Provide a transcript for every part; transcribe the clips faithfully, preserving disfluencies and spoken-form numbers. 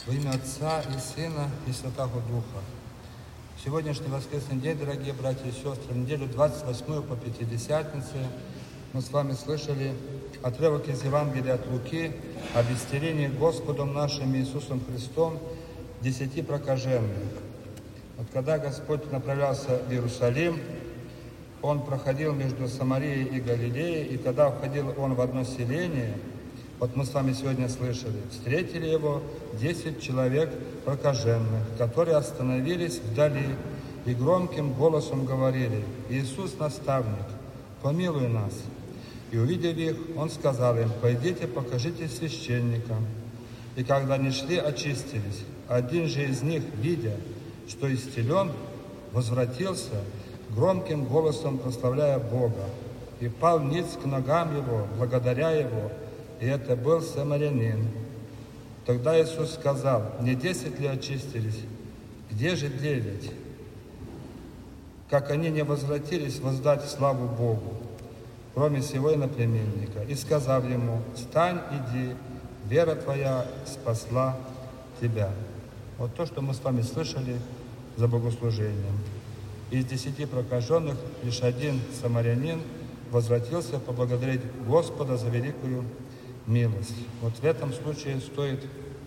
Во имя Отца и Сына и Святого Духа. Сегодняшний воскресный день, дорогие братья и сестры, в неделю двадцать восьмую по Пятидесятнице мы с вами слышали отрывок из Евангелия от Луки об исцелении Господом нашим Иисусом Христом десяти прокаженных. Вот когда Господь направлялся в Иерусалим, Он проходил между Самарией и Галилеей, и когда входил Он в одно селение, вот мы с вами сегодня слышали, встретили Его десять человек прокаженных, которые остановились вдали и громким голосом говорили: «Иисус, наставник, помилуй нас». И увидев их, Он сказал им: «Пойдите, покажите священникам». И когда они шли, очистились. Один же из них, видя, что исцелен, возвратился, громким голосом прославляя Бога, и пал ниц к ногам Его, благодаря Его, и это был самарянин. Тогда Иисус сказал: «Не десять ли очистились? Где же девять? Как они не возвратились воздать славу Богу, кроме сего иноплеменника? И сказав ему: встань, иди, вера твоя спасла тебя». Вот то, что мы с вами слышали за богослужением. Из десяти прокаженных лишь один самарянин возвратился поблагодарить Господа за великую милость. Вот в этом случае стоит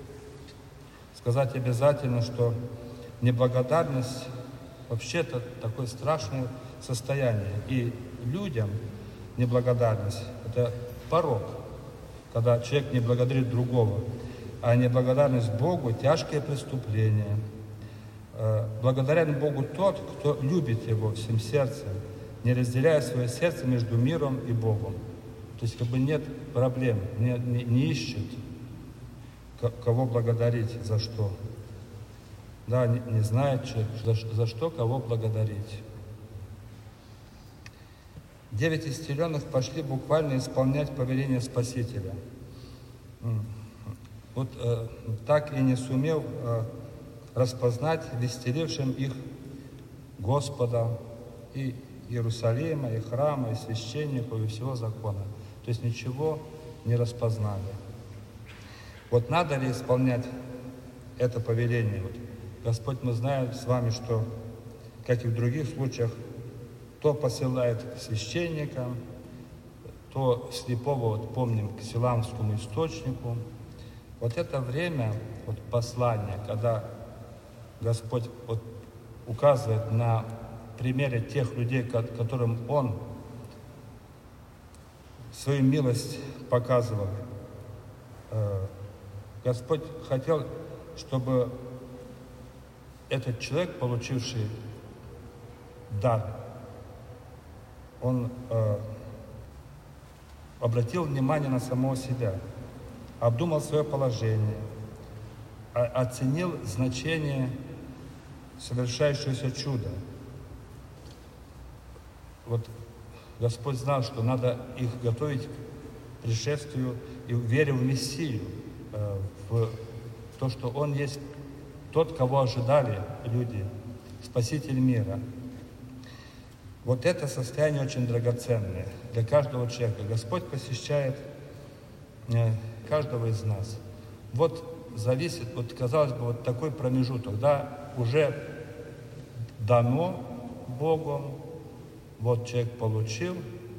сказать обязательно, что неблагодарность вообще-то такое страшное состояние. И людям неблагодарность – это порок, когда человек не благодарит другого, а неблагодарность Богу – тяжкие преступления. Благодарен Богу тот, кто любит Его всем сердцем, не разделяя свое сердце между миром и Богом. То есть как бы нет проблем, не, не, не ищет, кого благодарить, за что. Да, не, не знает человек, за, за что кого благодарить. Девять исцеленных пошли буквально исполнять повеление Спасителя. Вот э, так и не сумев э, распознать в исцелившем их Господа и Иерусалима, и храма, и священников, и всего закона. То есть ничего не распознали. Вот надо ли исполнять это повеление? Вот Господь, мы знаем с вами, что, как и в других случаях, то посылает к священникам, то слепого, вот помним, к Силамскому источнику. Вот это время вот, послания, когда Господь вот, указывает на примере тех людей, которым Он свою милость показывал. Господь хотел, чтобы этот человек, получивший дар, он обратил внимание на самого себя, обдумал свое положение, оценил значение совершающегося чуда. Вот Господь знал, что надо их готовить к пришествию и вере в Мессию, в то, что Он есть тот, кого ожидали люди, Спаситель мира. Вот это состояние очень драгоценное для каждого человека. Господь посещает каждого из нас. Вот зависит, вот казалось бы, вот такой промежуток, да, уже дано Богом, вот человек получил,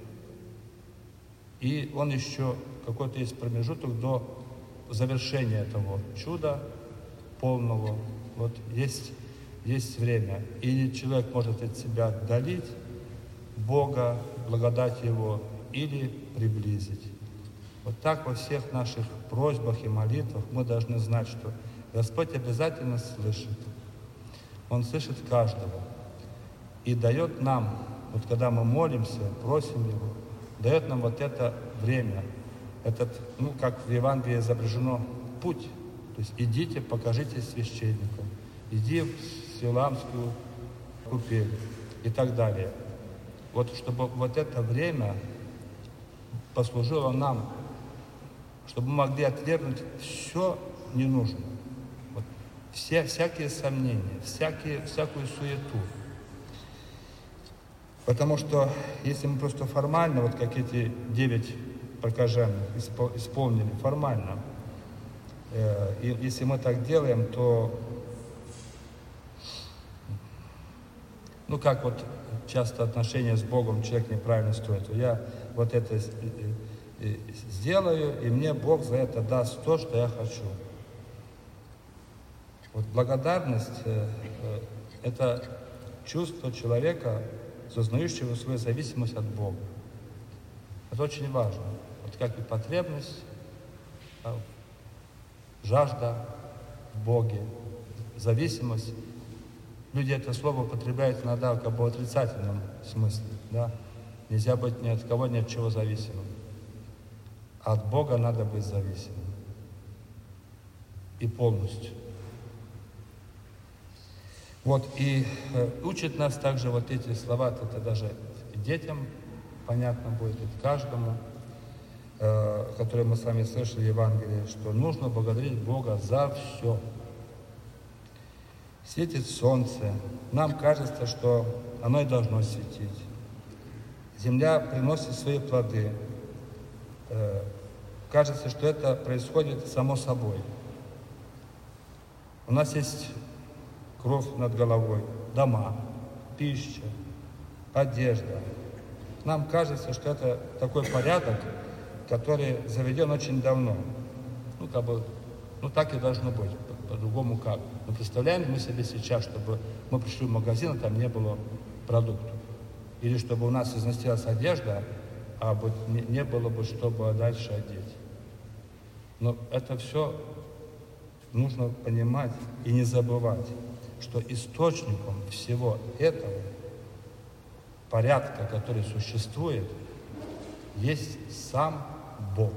и он еще какой-то есть промежуток до завершения этого чуда полного. Вот есть, есть время. Или человек может от себя отдалить Бога, благодать Его, или приблизить. Вот так во всех наших просьбах и молитвах мы должны знать, что Господь обязательно слышит. Он слышит каждого и дает нам, вот когда мы молимся, просим Его, дает нам вот это время, этот, ну, как в Евангелии изображено, путь. То есть идите, покажите священникам, иди в Силамскую купель и так далее. Вот чтобы вот это время послужило нам, чтобы мы могли отвергнуть все ненужное, вот, все, всякие сомнения, всякие, всякую суету. Потому что если мы просто формально, вот как эти девять прокаженных исполнили формально, И если мы так делаем, то, ну как вот часто отношения с Богом человек неправильно строит. Я вот это сделаю, и мне Бог за это даст то, что я хочу. Вот благодарность – это чувство человека, сознающего свою зависимость от Бога. Это очень важно. Вот как и потребность, жажда в Боге, зависимость. Люди это слово употребляют иногда как бы в отрицательном смысле. Да? Нельзя быть ни от кого, ни от чего зависимым. А от Бога надо быть зависимым. И полностью. Вот, и э, учит нас также вот эти слова, это даже и детям понятно будет, и каждому, э, который мы с вами слышали в Евангелии, что нужно благодарить Бога за все. Светит солнце, нам кажется, что оно и должно светить. Земля приносит свои плоды. Э, кажется, что это происходит само собой. У нас есть кровь над головой, дома, пища, одежда. Нам кажется, что это такой порядок, который заведен очень давно. Ну, как бы, ну так и должно быть, по-другому как. Мы представляем мы себе сейчас, чтобы мы пришли в магазин, а там не было продуктов. Или чтобы у нас износилась одежда, а вот не, не было бы, чтобы дальше одеть. Но это все нужно понимать и не забывать, что источником всего этого порядка, который существует, есть сам Бог.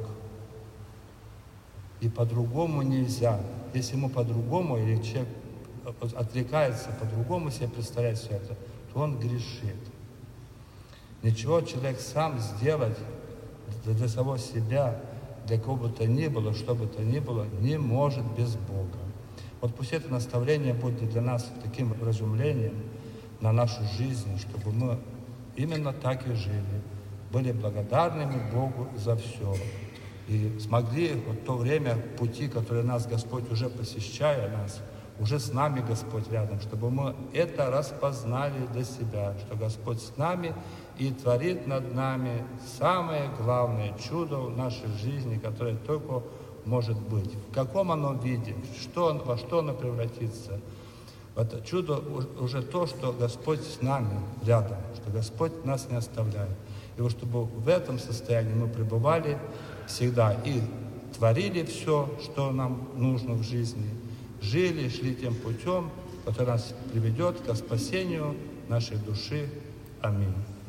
И по-другому нельзя. Если ему по-другому, или человек отрекается по-другому себе представлять все это, то он грешит. Ничего человек сам сделать для самого себя, для кого бы то ни было, что бы то ни было, не может без Бога. Вот пусть это наставление будет для нас таким разумлением на нашу жизнь, чтобы мы именно так и жили, были благодарными Богу за все. И смогли вот то время пути, которые нас Господь уже посещая нас, уже с нами Господь рядом, чтобы мы это распознали для себя, что Господь с нами и творит над нами самое главное чудо в нашей жизни, которое только может быть. В каком оно виде, что, во что оно превратится. Это чудо уже то, что Господь с нами рядом, что Господь нас не оставляет. И вот чтобы в этом состоянии мы пребывали всегда и творили все, что нам нужно в жизни, жили, шли тем путем, который нас приведет к спасению нашей души. Аминь.